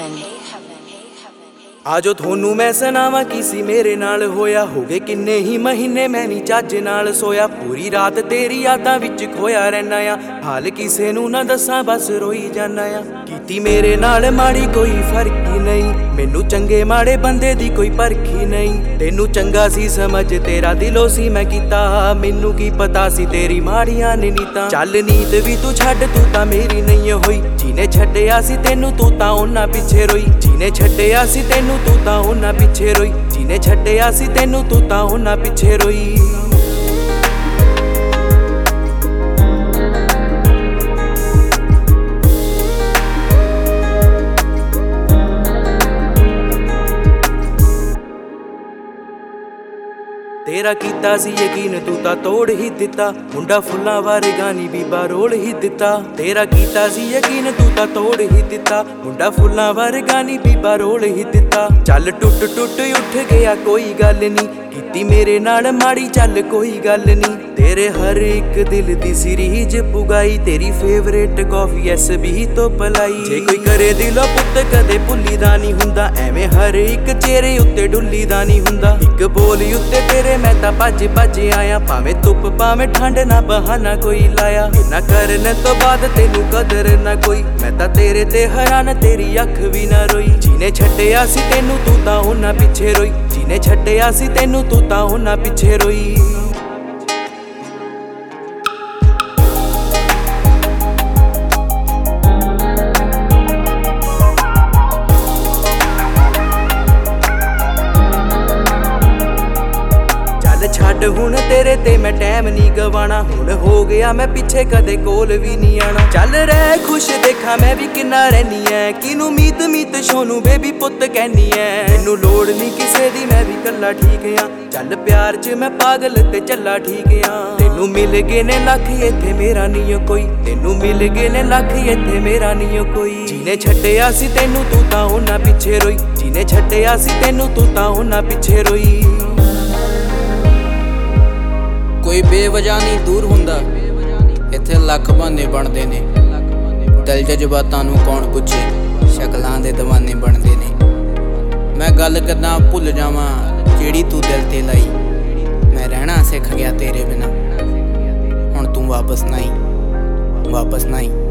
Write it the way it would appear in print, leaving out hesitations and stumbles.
ਆਜੋ ਤੁਹਾਨੂੰ ਮੈਂ ਸੁਣਾਵਾਂ ਕੀ ਸੀ ਮੇਰੇ ਨਾਲ ਹੋਇਆ। ਹੋ ਗਏ ਕਿੰਨੇ ਹੀ ਮਹੀਨੇ ਮੈਂ ਨੀ ਚੱਜ ਨਾਲ ਸੋਇਆ। ਪੂਰੀ ਰਾਤ ਤੇਰੀ ਯਾਦਾਂ ਵਿੱਚ ਖੋਇਆ ਰਹਿਣਾ ਆ। ਹਾਲ ਕਿਸੇ ਨੂੰ ਨਾ ਦੱਸਾਂ ਬਸ ਰੋਈ ਜਾਨਾ ਆ। ਕੀਤੀ ਮੇਰੇ ਨਾਲ ਮਾੜੀ ਕੋਈ ਫਰਕ ਹੀ ਨਹੀਂ। ਮੈਨੂੰ ਚੰਗੇ ਮਾੜੇ ਬੰਦੇ ਦੀ ਕੋਈ ਪਰਖੀ ਨਹੀਂ। ਤੈਨੂੰ ਚੰਗਾ ਸੀ ਸਮਝ ਤੇਰਾ ਦਿਲੋਂ ਸੀ ਮੈਂ ਕੀਤਾ। ਮੈਨੂੰ ਕੀ ਪਤਾ ਸੀ ਤੇਰੀ ਮਾੜੀਆਂ ਨੇ ਨੀਤਾਂ। ਚੱਲ ਨੀਂਦ ਵੀ ਤੂੰ ਛੱਡ ਤੂੰ ਤਾਂ ਮੇਰੀ ਨਹੀਂ ਹੋਈ। ਜਿਹਨੇ ਛੱਡਿਆ ਸੀ ਤੈਨੂੰ ਤੂੰ ਤਾਂ ਉਹਨਾਂ ਪਿੱਛੇ ਰੋਈ। ਜਿਹਨੇ ਛੱਡਿਆ ਸੀ ਤੈਨੂੰ ਤੂੰ ਤਾਂ ਉਹਨਾਂ ਪਿੱਛੇ ਰੋਈ। ਜਿਹਨੇ ਛੱਡਿਆ ਸੀ ਤੈਨੂੰ ਤੂੰ ਤਾਂ ਉਹਨਾਂ ਪਿੱਛੇ ਰੋਈ। ਤੇਰਾ ਕੀਤਾ ਸੀ ਯਕੀਨ ਤੂੰ ਤਾਂ ਤੋੜ ਹੀ ਦਿੱਤਾ। ਮੁੰਡਾ ਫੁੱਲਾਂ ਵਰਗਾ ਨੀ ਬੀਬਾ ਰੋਲ ਹੀ ਦਿੱਤਾ। ਤੇਰਾ ਕੀਤਾ ਸੀ ਯਕੀਨ ਤੂੰ ਤਾਂ ਤੋੜ ਹੀ ਦਿੱਤਾ। ਮੁੰਡਾ ਫੁੱਲਾਂ ਵਰਗਾ ਨੀ ਬੀਬਾ ਰੋਲ ਹੀ ਦਿੱਤਾ। ਚੱਲ ਟੁੱਟ ਟੁੱਟ ਉੱਠ ਗਿਆ ਕੋਈ ਗੱਲ ਨੀ। ਕੀਤੀ ਮੇਰੇ ਨਾਲ ਮਾੜੀ ਚੱਲ ਕੋਈ ਗੱਲ ਨੀ। ਤੇਰੇ ਹਰ ਇੱਕ ਦਿਲ ਦੀ ਸੀਰੀਜ਼ ਪੁਗਾਈ। ਤੇਰੀ ਫੇਵਰੇਟ ਕਾਫੀ ਐਸਬੀ ਤੋਂ ਪਲਾਈ। ਜੇ ਕੋਈ ਕਰੇ ਦਿਲੋਂ ਪੁੱਤ ਕਦੇ ਭੁੱਲੀਦਾ ਨਹੀਂ ਹੁੰਦਾ। ਐਵੇਂ ਹਰ ਇੱਕ ਚਿਹਰੇ ਉੱਤੇ ਡੁੱਲੀਦਾ ਨਹੀਂ ਹੁੰਦਾ। ਇੱਕ ਬੋਲ ਉੱਤੇ ਤੇਰੇ ਮੈਂ ਤਾਂ ਭੱਜ ਭੱਜ ਆਇਆ। ਭਾਵੇਂ ਧੁੱਪ ਭਾਵੇਂ ਠੰਡ ਨਾ ਬਹਾਨਾ ਕੋਈ ਲਾਇਆ। ਇਹਨਾਂ ਕਰਨ ਤੋਂ ਬਾਅਦ ਤੈਨੂੰ ਕਦਰ ਨਾ ਕੋਈ। ਮੈਂ ਤਾਂ ਤੇਰੇ ਤੇ ਹੈਰਾਨ ਤੇਰੀ ਅੱਖ ਵੀ ਨਾ ਰੋਈ। ਜਿਹਨੇ ਛੱਡਿਆ ਸੀ ਤੈਨੂੰ ਤੂੰ ਤਾਂ ਉਹਨਾਂ ਪਿੱਛੇ ਰੋਈ। ਜਿਹਨੇ ਛੱਡਿਆ ਸੀ ਤੈਨੂੰ ਤੂੰ ਤਾਂ ਉਹਨਾਂ ਪਿੱਛੇ ਰੋਈ। ਛੱਡ ਹੁਣ ਤੇਰੇ ਤੇ ਮੈਂ ਟਾਈਮ ਨਹੀਂ ਗਵਾਣਾ। ਹੁਣ ਹੋ ਗਿਆ ਮੈਂ ਪਿੱਛੇ ਕਦੇ ਕੋਲ ਵੀ ਨਹੀਂ ਆਣਾ। ਚੱਲ ਰਹਿ ਖੁਸ਼ ਦੇਖਾਂ ਮੈਂ ਵੀ ਕਿੰਨਾ ਰਹਿਨੀ ਐ। ਕਿਨੂੰ ਮੀਤ ਮੀਤ ਸੋਨੂੰ ਬੇਬੀ ਪੁੱਤ ਕਹਿਨੀ ਐ। ਮੈਨੂੰ ਲੋੜ ਨਹੀਂ ਕਿਸੇ ਦੀ ਮੈਂ ਵੀ ਕੱਲਾ ਠੀਕ ਆ। ਚੱਲ ਪਿਆਰ 'ਚ ਮੈਂ ਪਾਗਲ ਤੇ ਚੱਲਾ ਠੀਕ ਆ। ਤੈਨੂੰ ਮਿਲ ਗਏ ਨੇ ਲੱਖ ਇੱਥੇ ਮੇਰਾ ਨਹੀਂ ਕੋਈ। ਤੈਨੂੰ ਮਿਲ ਗਏ ਨੇ ਲੱਖ ਇੱਥੇ ਮੇਰਾ ਨਹੀਂ ਕੋਈ। ਜਿਹਨੇ ਛੱਡਿਆ ਸੀ ਤੈਨੂੰ ਤੂੰ ਤਾਂ ਉਹਨਾਂ ਪਿੱਛੇ ਰੋਈ। ਜਿਹਨੇ ਛੱਡਿਆ ਸੀ ਤੈਨੂੰ ਤੂੰ ਤਾਂ ਉਹਨਾਂ ਪਿੱਛੇ ਰੋਈ। ਕੋਈ ਬੇਵਜ੍ਹਾ ਨਹੀਂ ਦੂਰ ਹੁੰਦਾ। ਇੱਥੇ ਲੱਖ ਬਹਾਨੇ ਬਣਦੇ ਨੇ। ਦਿਲ ਜਜ਼ਬਾਤਾਂ ਨੂੰ ਕੌਣ ਪੁੱਛੇ। ਸ਼ਕਲਾਂ ਦੇ ਦੀਵਾਨੇ ਬਣਦੇ ਨੇ। ਮੈਂ ਗੱਲ ਕਿੱਦਾਂ ਭੁੱਲ ਜਾਵਾਂ ਜਿਹੜੀ ਤੂੰ ਦਿਲ ਤੇ ਲਾਈ। ਮੈਂ ਰਹਿਣਾ ਸਿੱਖ ਗਿਆ ਤੇਰੇ ਬਿਨਾਂ। ਹੁਣ ਤੂੰ ਵਾਪਸ ਨਾ ਆਈ।